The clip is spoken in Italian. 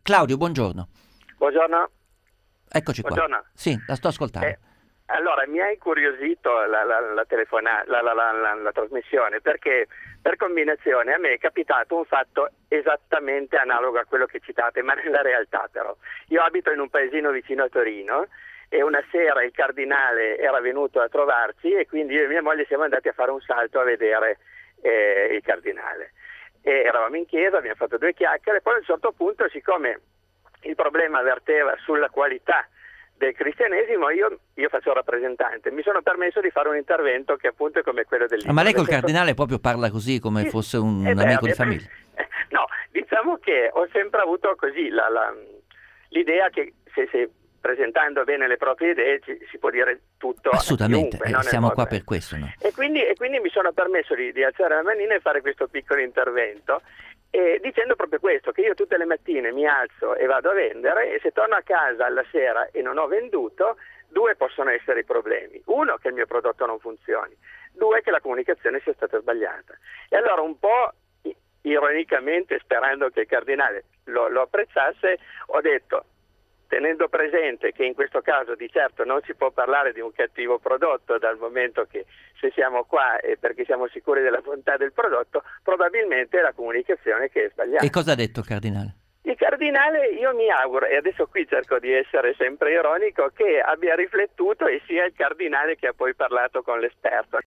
Claudio, buongiorno. Buongiorno. Eccoci qua. Buongiorno. Sì, la sto ascoltando. Allora, mi ha incuriosito la trasmissione, perché per combinazione a me è capitato un fatto esattamente analogo a quello che citate, ma nella realtà però. Io abito in un paesino vicino a Torino e una sera il cardinale era venuto a trovarci e quindi io e mia moglie siamo andati a fare un salto a vedere il cardinale. E eravamo in chiesa, abbiamo fatto 2 chiacchiere, poi a un certo punto, siccome il problema verteva sulla qualità del cristianesimo, io faccio rappresentante, mi sono permesso di fare un intervento che appunto è come quello del libro. Ma lei col cardinale proprio parla così come Sì, fosse un amico di famiglia? No, diciamo che ho sempre avuto così l'idea che se presentando bene le proprie idee si può dire tutto. Assolutamente, a chiunque, siamo qua per questo. No? E quindi mi sono permesso di alzare la manina e fare questo piccolo intervento, dicendo proprio questo, che io tutte le mattine mi alzo e vado a vendere e se torno a casa alla sera e non ho venduto, 2 possono essere i problemi. 1, che il mio prodotto non funzioni. 2, che la comunicazione sia stata sbagliata. E allora un po' ironicamente, sperando che il cardinale lo apprezzasse, ho detto, tenendo presente che in questo caso di certo non si può parlare di un cattivo prodotto, dal momento che se siamo qua è perché siamo sicuri della bontà del prodotto, probabilmente è la comunicazione che è sbagliata. E cosa ha detto il cardinale? Il cardinale, io mi auguro, e adesso qui cerco di essere sempre ironico, che abbia riflettuto e sia il cardinale che ha poi parlato con l'esperto.